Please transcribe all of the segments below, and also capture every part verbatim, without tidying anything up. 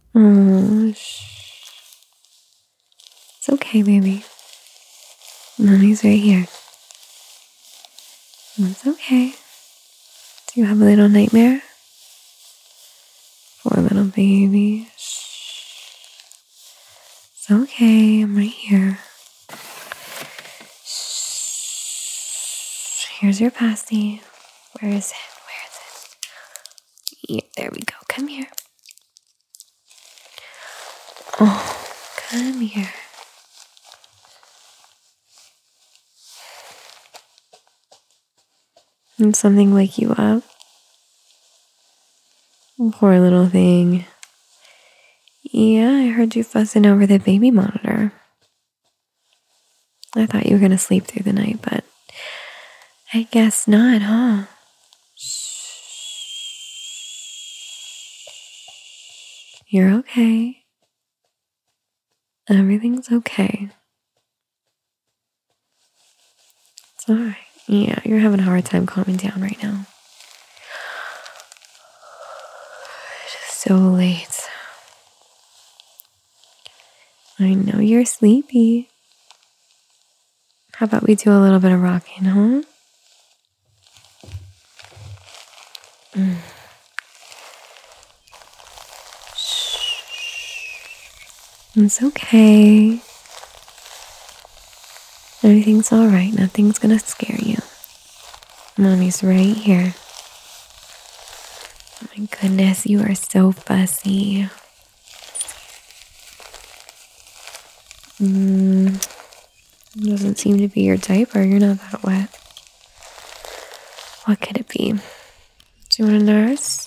Oh, shh. It's okay, baby. Mommy's right here. It's okay. Do you have a little nightmare? Poor little baby. Shh. It's okay. I'm right here. Shh. Here's your pasty. Where is it? Where is it? Yeah, there we go. Come here. Oh, come here. Did something wake you up? Poor little thing. Yeah, I heard you fussing over the baby monitor. I thought you were going to sleep through the night, but I guess not, huh? You're okay. Everything's okay. It's alright. Yeah, you're having a hard time calming down right now. It's so late. I know you're sleepy. How about we do a little bit of rocking, huh? Mm. Shh. It's okay. Everything's all right. Nothing's gonna scare you. Mommy's right here. Oh my goodness, you are so fussy. Mm, doesn't seem to be your diaper. You're not that wet. What could it be? Do you want a nurse?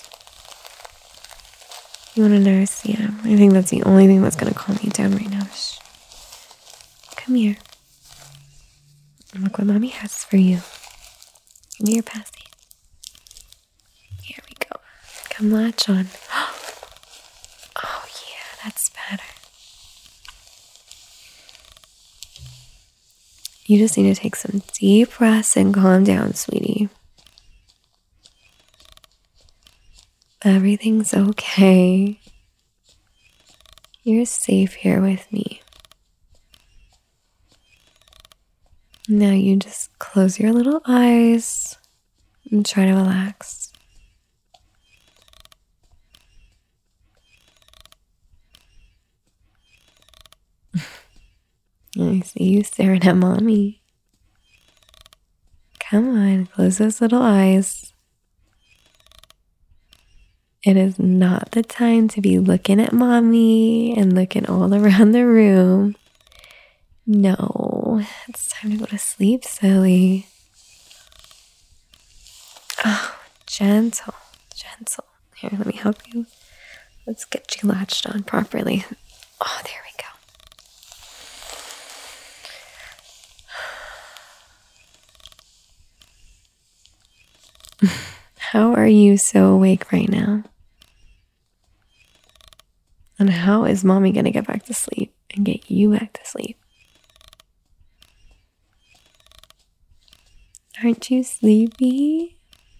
You want a nurse? Yeah. I think that's the only thing that's gonna calm you down right now. Shh. Come here. Look what Mommy has for you. Give me your pasty. Here we go. Come latch on. Oh yeah, that's better. You just need to take some deep breaths and calm down, sweetie. Everything's okay. You're safe here with me. Now you just close your little eyes and try to relax. I see you staring at Mommy. Come on, close those little eyes. It is not the time to be looking at Mommy and looking all around the room. No, it's time to go to sleep, silly. Oh, gentle, gentle. Here, let me help you. Let's get you latched on properly. Oh, there we go. How are you so awake right now? And how is Mommy going to get back to sleep and get you back to sleep? Aren't you sleepy?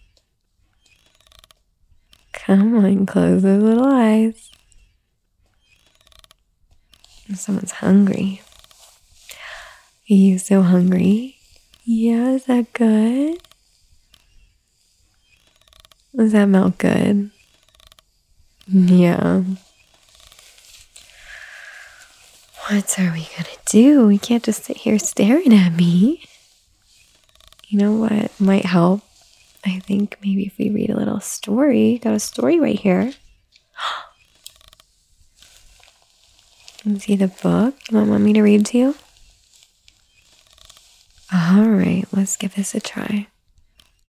Come on, close those little eyes. Someone's hungry. Are you so hungry? Yeah, is that good? Does that milk good? Yeah. What are we gonna do? We can't just sit here staring at me. You know what might help? I think maybe if we read a little story. Got a story right here. Can you see the book? You want Mommy to read to you? All right, let's give this a try.